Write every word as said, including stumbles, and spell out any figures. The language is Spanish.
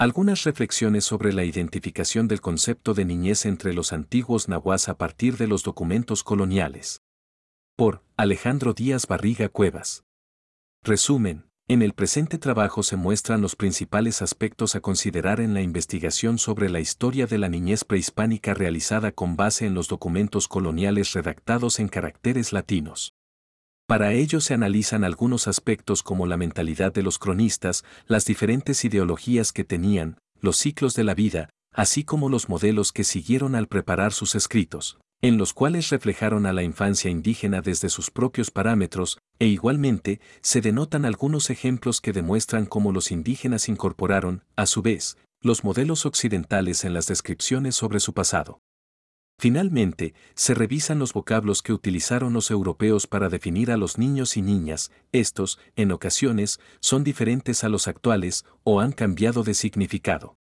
Algunas reflexiones sobre la identificación del concepto de niñez entre los antiguos nahuas a partir de los documentos coloniales. Por Alejandro Díaz Barriga Cuevas. Resumen. En el presente trabajo se muestran los principales aspectos a considerar en la investigación sobre la historia de la niñez prehispánica realizada con base en los documentos coloniales redactados en caracteres latinos. Para ello se analizan algunos aspectos como la mentalidad de los cronistas, las diferentes ideologías que tenían, los ciclos de la vida, así como los modelos que siguieron al preparar sus escritos, en los cuales reflejaron a la infancia indígena desde sus propios parámetros, e igualmente se denotan algunos ejemplos que demuestran cómo los indígenas incorporaron, a su vez, los modelos occidentales en las descripciones sobre su pasado. Finalmente, se revisan los vocablos que utilizaron los europeos para definir a los niños y niñas. Estos, en ocasiones, son diferentes a los actuales o han cambiado de significado.